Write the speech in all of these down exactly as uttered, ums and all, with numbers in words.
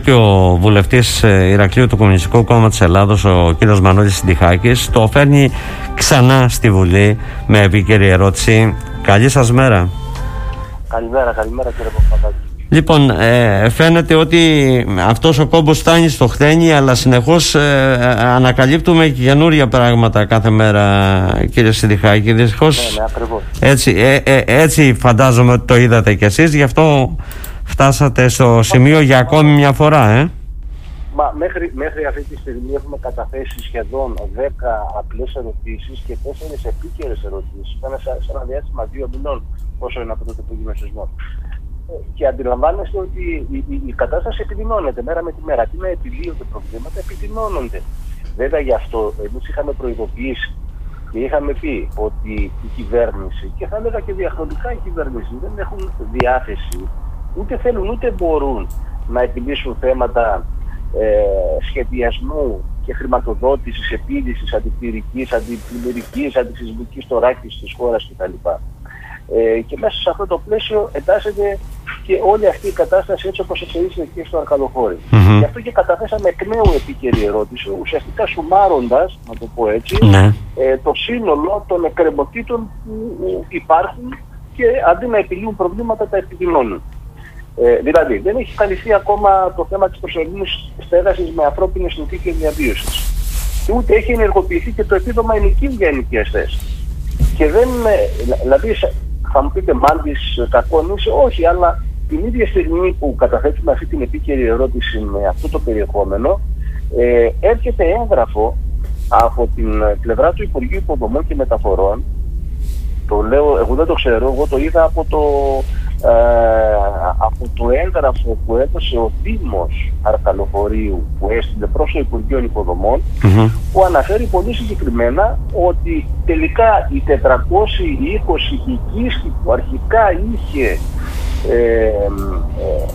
και ο βουλευτής Ηρακλείου του Κομμουνιστικού Κόμματος Ελλάδος, ο κύριος Μανώλης Συντιχάκης, το φέρνει ξανά στη Βουλή με επίκαιρη ερώτηση. Καλή σας μέρα. Καλημέρα, καλημέρα κύριε Παπαδάκη. Λοιπόν, ε, φαίνεται ότι αυτός ο κόμπος φτάνει στο χτένι, αλλά συνεχώς ε, ανακαλύπτουμε και καινούρια πράγματα κάθε μέρα, κύριε Συντιχάκη. Δυστυχώς, ναι, ναι, ακριβώς. Έτσι, ε, ε, έτσι φαντάζομαι ότι το είδατε κι εσείς, γι' αυτό φτάσατε στο σημείο για ακόμη μια φορά, ε. Μα μέχρι, μέχρι αυτή τη στιγμή έχουμε καταθέσει σχεδόν δέκα απλές ερωτήσεις και τέσσερις επίκαιρες ερωτήσεις. Ήταν σε, σε ένα διάστημα δύο μηνών, όσο είναι από τότε που έγινε ο σεισμός. Και αντιλαμβάνεστε ότι η, η, η κατάσταση επιδεινώνεται μέρα με τη μέρα. Τι να επιλύονται προβλήματα, επιδεινώνονται. Βέβαια γι' αυτό εμείς είχαμε προειδοποιήσει και είχαμε πει ότι η κυβέρνηση, και θα έλεγα και διαχρονικά η κυβέρνηση, δεν έχουν διάθεση, ούτε θέλουν ούτε μπορούν να επιλύσουν θέματα ε, σχεδιασμού και χρηματοδότησης, επίλυσης αντιπυρικής, αντιπλημμυρικής, αντισυσμικής τωράκης της χώρας κτλ. Ε, και μέσα σε αυτό το πλαίσιο εντάσσεται και όλη αυτή η κατάσταση έτσι όπως εξελίσσεται και στο Αρκαλοχώρι. Mm-hmm. Γι' αυτό και καταθέσαμε εκ νέου επίκαιρη ερώτηση, ουσιαστικά σουμάροντας, να το πω έτσι, mm-hmm. ε, το σύνολο των εκκρεμωτήτων που υπάρχουν και αντί να επιλύουν προβλήματα τα επιδεινώνουν. Ε, δηλαδή, δεν έχει καλυφθεί ακόμα το θέμα της προσωρινής στέγασης με ανθρώπινες συνθήκες διαβίωσης. Και ούτε έχει ενεργοποιηθεί και το επίδομα ενοικίου για ενοικιαστές. Και δεν, δηλαδή, θα μου πείτε μάντης κακόν είσαι, όχι, αλλά την ίδια στιγμή που καταθέτουμε αυτή την επίκαιρη ερώτηση με αυτό το περιεχόμενο, ε, έρχεται έγγραφο από την πλευρά του Υπουργείου Υποδομών και Μεταφορών. Το λέω, εγώ δεν το ξέρω, εγώ το είδα από το, ε, από το έγγραφο που έδωσε ο Δήμος Αρκαλοχωρίου, που έστειλε προς το Υπουργείο Υποδομών, mm-hmm. που αναφέρει πολύ συγκεκριμένα ότι τελικά οι τετρακόσιοι είκοσι οικίσχοι που αρχικά είχε ε, ε,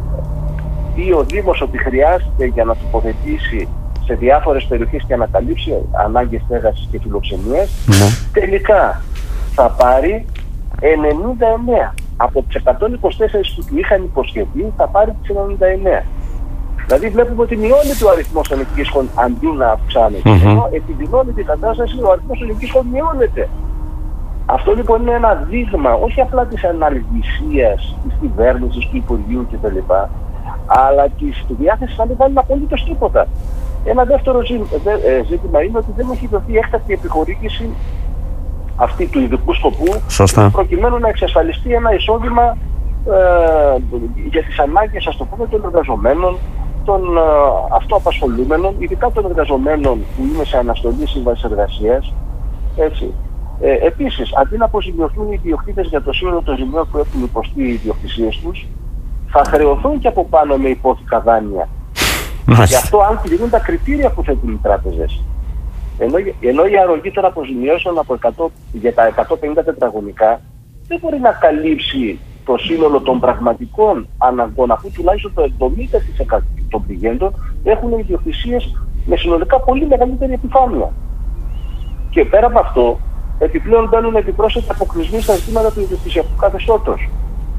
πει ο Δήμος ότι χρειάζεται για να τοποθετήσει σε διάφορες περιοχές και να καλύψει ανάγκες στέγασης και φιλοξενίας, mm-hmm. τελικά θα πάρει ενενήντα εννέα. Από τις εκατόν είκοσι τέσσερις που του είχαν υποσχεθεί θα πάρει τις ενενήντα εννέα. Δηλαδή βλέπουμε ότι μειώνεται ο αριθμός των οικίσχων αντί να αυξάνεται. Mm-hmm. Ενώ επιδεινώνεται η κατάσταση, ο αριθμός των οικίσχων μειώνεται. Αυτό λοιπόν είναι ένα δείγμα όχι απλά της αναλγησίας της κυβέρνησης, του Υπουργείου κτλ. Αλλά της διάθεσης να μην βάλουν απολύτως τίποτα. Ένα δεύτερο ζήτημα είναι ότι δεν έχει δοθεί έκτακτη επιχορήγηση αυτή του ειδικού σκοπού, Σωστά. προκειμένου να εξασφαλιστεί ένα εισόδημα ε, για τις ανάγκες, ας το πούμε, των εργαζομένων, των ε, αυτοαπασχολούμενων, ειδικά των εργαζομένων που είναι σε αναστολή σύμβασης εργασίας. Έτσι. Ε, επίσης, αντί να αποζημιωθούν οι ιδιοκτήτες για το σύνολο των ζημιών που έχουν υποστεί οι ιδιοκτησίες τους, θα χρεωθούν και από πάνω με υπόθηκα δάνεια. Γι' αυτό, αν πληρούν τα κριτήρια που θέτουν οι τράπεζες. Ενώ, ενώ η αρρωγή των αποζημιώσεων από εκατό, για τα εκατόν πενήντα τετραγωνικά δεν μπορεί να καλύψει το σύνολο των πραγματικών αναγκών, αφού τουλάχιστον το εβδομήντα τοις εκατό των πληγέντων έχουν ιδιοκτησίες με συνολικά πολύ μεγαλύτερη επιφάνεια. Και πέρα από αυτό, επιπλέον μπαίνουν επιπρόσθετοι αποκλεισμοί στα ζητήματα του ιδιοκτησιακού καθεστώτος.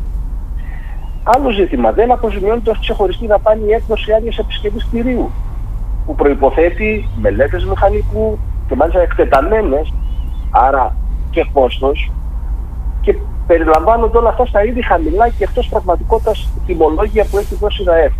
Άλλο ζήτημα, δεν αποζημιώνεται ως ξεχωριστή δαπάνη η έκδοση άδειας επισκευής κτηρίου, που προϋποθέτει μελέτες μηχανικού και μάλιστα εκτεταμένες, άρα και κόστος, και περιλαμβάνονται όλα αυτά στα ήδη χαμηλά και εκτός πραγματικότητας τιμολόγια που έχει δώσει η ΔΑΕΦ.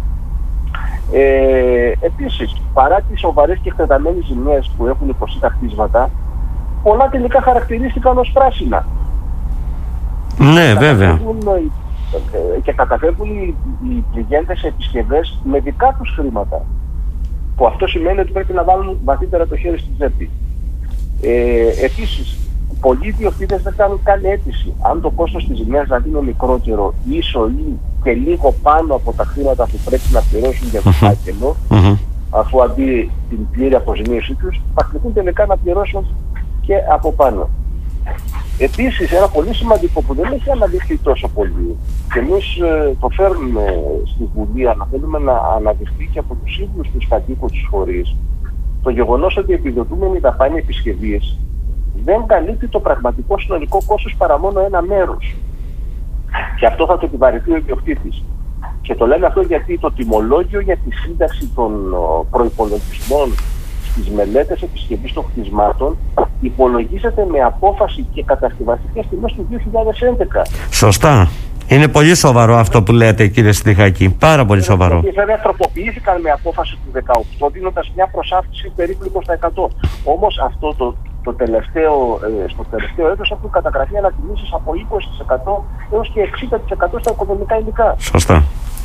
Ε, επίσης, παρά τις σοβαρές και εκτεταμένες ζημίες που έχουν υποστεί τα κτίσματα, πολλά τελικά χαρακτηρίστηκαν ως πράσινα. Ναι, βέβαια. Και καταφεύγουν οι, οι πληγέντες σε επισκευές με δικά τους χρήματα. Που αυτό σημαίνει ότι πρέπει να βάλουν βαθύτερα το χέρι στην τσέπη. Ε, επίσης, πολλοί ιδιοκτήτες δεν κάνουν καν αίτηση. Αν το κόστος της ζημιάς δηλαδή είναι μικρότερο, ίσο ή και λίγο πάνω από τα χρήματα που πρέπει να πληρώσουν για το φάκελο, mm-hmm. αφού αντί την πλήρη αποζημίωσή τους, θα κληθούν τελικά να πληρώσουν και από πάνω. Επίσης, ένα πολύ σημαντικό που δεν έχει αναδειχθεί τόσο πολύ, και εμείς ε, το φέρνουμε στη Βουλή, αλλά θέλουμε να αναδειχθεί και από τους ίδιους τους κατοίκους της χώρης, το γεγονός ότι η επιδοτούμενη δαπάνη επισκευής δεν καλύπτει το πραγματικό συνολικό κόστος παρά μόνο ένα μέρος. Και αυτό θα το επιβαρυνθεί ο ιδιοκτήτης. Και το λέμε αυτό γιατί το τιμολόγιο για τη σύνταξη των προϋπολογισμών στις μελέτες επισκευής των κτισμάτων υπολογίζεται με απόφαση και κατασκευαστικές τιμές του δύο χιλιάδες έντεκα. Σωστά. Είναι πολύ σοβαρό αυτό που λέτε, κύριε Στιχάκη. Πάρα πολύ σοβαρό. Και βέβαια τροποποιήθηκαν με απόφαση του δεκαοκτώ, δίνοντας μια προσάυξηση περίπου είκοσι τοις εκατό. Όμως αυτό το, το τελευταίο, ε, στο τελευταίο έτος έχουν καταγραφεί ανατιμήσεις από είκοσι τοις εκατό έως και εξήντα τοις εκατό στα οικοδομικά υλικά. Σωστά.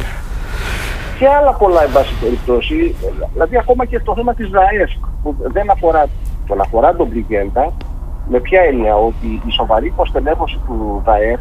Και άλλα πολλά, εν πάση περιπτώσει. Δηλαδή, ακόμα και το θέμα της ΔΑΕΣ, που δεν αφορά, τον αφορά τον πληγέντα, με ποια έννοια, ότι η σοβαρή υποστελέχωση του ΔΑΕΣ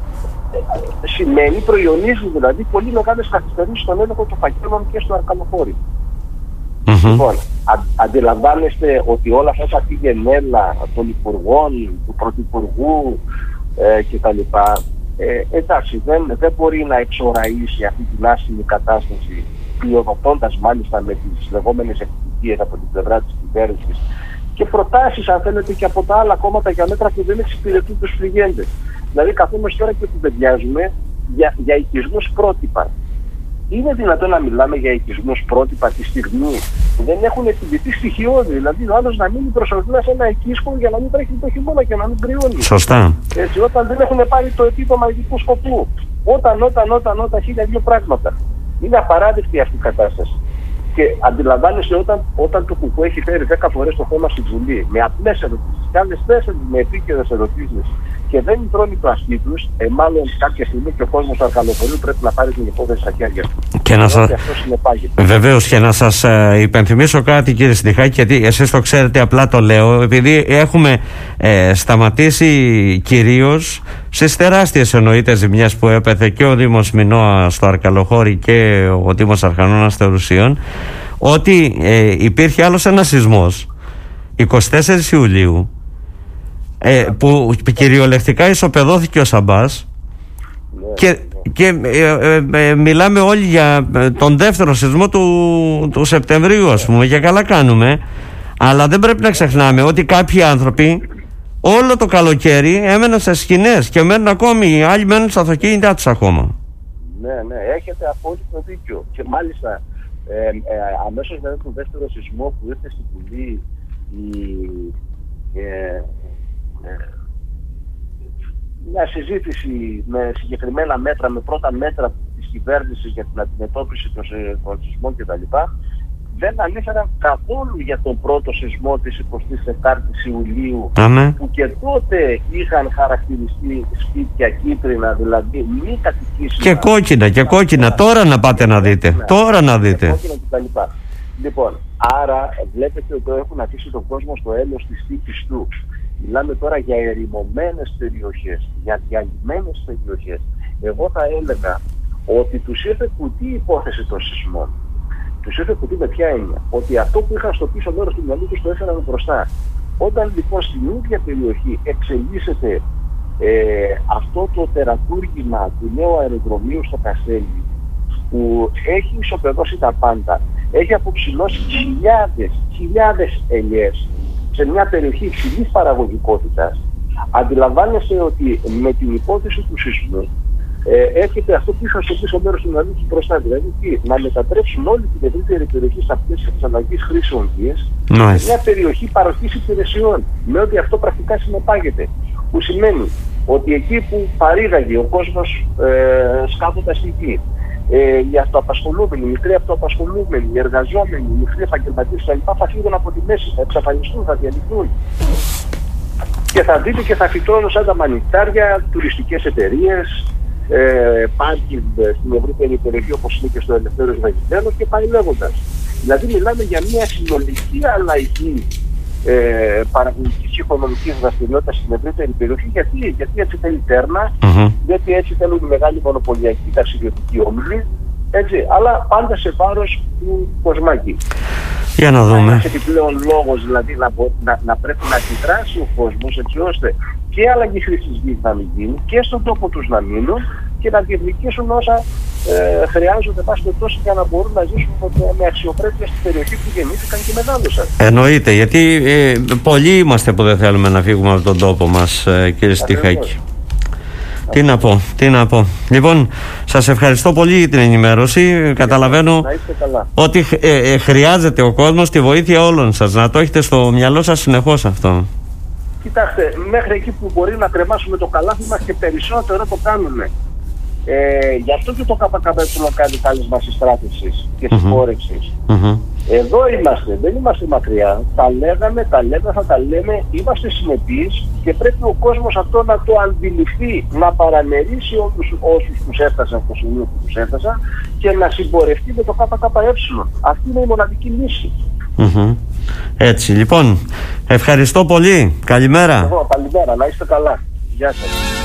σημαίνει, προϊονίζει δηλαδή πολύ μεγάλες καθυστερήσεις στον έλεγχο των φακέλων και στο Αρκαλοχώρι. Mm-hmm. Λοιπόν, α, αντιλαμβάνεστε ότι όλα αυτά τα πηγενέλα των υπουργών, του πρωθυπουργού ε, κτλ. Ε, εντάξει, δεν, δεν μπορεί να εξοραίσει αυτή την άσχημη κατάσταση, πλειοδοτώντας μάλιστα με τις λεγόμενες επιτυχίες από την πλευρά της κυβέρνησης και προτάσεις, αν θέλετε, και από τα άλλα κόμματα για μέτρα που δεν εξυπηρετούν τους πληγέντες. Δηλαδή, καθόμαστε τώρα και κουβεντιάζουμε για, για οικισμούς πρότυπα. Είναι δυνατόν να μιλάμε για οικισμούς πρότυπα τη στιγμή που δεν έχουν επιβληθεί στοιχειώδη? Δηλαδή, ο άλλος να μείνει προσωρινά σε ένα οικίσχο για να μην τρέχει το χειμώνα και να μην κρυώνει. Σωστά. Έτσι, όταν δεν έχουν πάρει το επίδομα ειδικού σκοπού. Όταν, όταν, όταν, όταν, χίλια δύο πράγματα. Είναι απαράδεκτη αυτή η κατάσταση. Και αντιλαμβάνεσαι όταν, όταν το κουκού έχει φέρει δέκα φορές το θέμα στη Βουλή με απλές ερωτήσεις και άλλες τέσσερις με επίκαιρες ερωτήσεις και δεν τρώνε το αστεί τους, ε, μάλλον κάποια στιγμή και ο κόσμος του Αρκαλοχωρίου πρέπει να πάρει την υπόθεση στα χέρια του. Και να σας... Βεβαίως, και να σας ε, υπενθυμίσω κάτι, κύριε Στιχάκη, γιατί εσείς το ξέρετε, απλά το λέω, επειδή έχουμε ε, σταματήσει κυρίως στις τεράστιες εννοείται ζημιές που έπεθε και ο Δήμος Μινώα στο Αρκαλοχώρι και ο Δήμος Αρχανώνας Τερουσίων, ότι ε, υπήρχε άλλος ένας σεισμός εικοστή τέταρτη Ιουλίου, Ε, που κυριολεκτικά ισοπεδώθηκε ο Σαμπάς, ναι, και, ναι. και ε, ε, ε, μιλάμε όλοι για τον δεύτερο σεισμό του, του Σεπτεμβρίου, ας πούμε, και καλά κάνουμε, αλλά δεν πρέπει να ξεχνάμε ότι κάποιοι άνθρωποι όλο το καλοκαίρι έμεναν σε σκηνές και μένουν ακόμη, άλλοι μένουν στα αυτοκίνητά τους ακόμα. Ναι, ναι, έχετε απόλυτο δίκιο. Και μάλιστα ε, ε, αμέσως μετά τον δεύτερο σεισμό που ήρθε στην Βουλή η ε, μια συζήτηση με συγκεκριμένα μέτρα, με πρώτα μέτρα της κυβέρνησης για την αντιμετώπιση των σεισμών κτλ. Δεν ανέφεραν καθόλου για τον πρώτο σεισμό της εικοστής τετάρτης Ιουλίου, Άμε. που και τότε είχαν χαρακτηριστεί σπίτια κίτρινα, δηλαδή μη κατοικήσιμα. Και κόκκινα, και κόκκινα. Τώρα να πάτε να δείτε. Ναι. Τώρα να δείτε. Και κόκκινα κτλ. Λοιπόν, άρα βλέπετε ότι έχουν αφήσει τον κόσμο στο έλεος της τύχης του. Μιλάμε τώρα για ερημωμένες περιοχές, για διαλυμένες περιοχές. Εγώ θα έλεγα ότι τους ήρθε κουτί η υπόθεση των σεισμών. Τους ήρθε κουτί με ποια έννοια? Ότι αυτό που είχαν στο πίσω μέρος του μυαλού τους το έφεραν μπροστά. Όταν λοιπόν στην ίδια περιοχή εξελίσσεται ε, αυτό το τερατούργημα του νέου αεροδρομίου στο Καστέλι, που έχει ισοπεδώσει τα πάντα, έχει αποψηλώσει χιλιάδες, χιλιάδες ελιές σε μια περιοχή υψηλής παραγωγικότητας, αντιλαμβάνεσαι ότι με την υπόθεση του σεισμού ε, έρχεται αυτό πίσω στο πίσω μέρος του μυαλού του μπροστά. Δηλαδή τι, να μετατρέψουν όλη την ευρύτερη περιοχή στα πλαίσια της αλλαγής χρήσεων γης nice. σε μια περιοχή παροχής υπηρεσιών, με ό,τι αυτό πρακτικά συνεπάγεται. Που σημαίνει ότι εκεί που παρήγαγε ο κόσμος ε, σκάβοντας στη γη, Ε, οι αυτοαπασχολούμενοι, οι μικροί αυτοαπασχολούμενοι, οι εργαζόμενοι, οι μικροί επαγγελματίες κτλ. Θα φύγουν από τη μέση, θα εξαφανιστούν, θα διαλυθούν. Και θα δείτε και θα φυτρώνουν σαν τα μανιτάρια τουριστικές εταιρείες, ε, πάρκινγκ στην ευρύτερη περιοχή όπως είναι και στο Ελευθέριος Βαγγελένος και πάει λέγοντας. Δηλαδή μιλάμε για μια συνολική αλλαγή ε, παραγωγικής και οικονομικής δραστηριότητας στην ευρύτερη περιοχή. Γιατί, γιατί έτσι θέλει τέρνα, mm-hmm. γιατί έτσι θέλουν οι μεγάλοι μονοπωλιακοί ταξιδιωτικοί όμιλοι, έτσι, αλλά πάντα σε βάρος του κοσμάκη. Για να δούμε. Ένας επιπλέον λόγος δηλαδή να, να, να πρέπει να αντιδράσει ο κόσμος έτσι ώστε και αλλαγή χρήσης γης να μην γίνει και στον τόπο τους να μείνουν και να διεκδικήσουν όσα ε, χρειάζονται πάση περιπτώσει για να μπορούν να ζήσουν με αξιοπρέπεια στην περιοχή που γεννήθηκαν και μεγάλωσαν. Εννοείται, γιατί ε, πολλοί είμαστε που δεν θέλουμε να φύγουμε από τον τόπο μας, ε, κύριε Στιχάκη. Τι να πω, τι να πω. Λοιπόν, σας ευχαριστώ πολύ για την ενημέρωση. Καταλαβαίνω ότι ε, ε, χρειάζεται ο κόσμος τη βοήθεια όλων σας. Να το έχετε στο μυαλό σας συνεχώς αυτό. Κοιτάξτε, μέχρι εκεί που μπορεί να κρεμάσουμε το καλάθι μας και περισσότερο το κάνουμε. Ε, γι' αυτό και το ΚΚΕ κάνει κάλεσμα συστράτευσης και συμπόρευσης. Mm-hmm. Εδώ είμαστε, δεν είμαστε μακριά. Τα λέγαμε, τα λέμε, θα τα λέμε. Είμαστε συνεπείς και πρέπει ο κόσμος αυτό να το αντιληφθεί, να παραμερίσει όλους όσους τους έφτασαν στο σημείο που τους έφτασαν και να συμπορευτεί με το ΚΚΕ. Αυτή είναι η μοναδική λύση. Mm-hmm. Έτσι, λοιπόν, ευχαριστώ πολύ. Καλημέρα. Εγώ, καλημέρα, να είστε καλά. Γεια σας.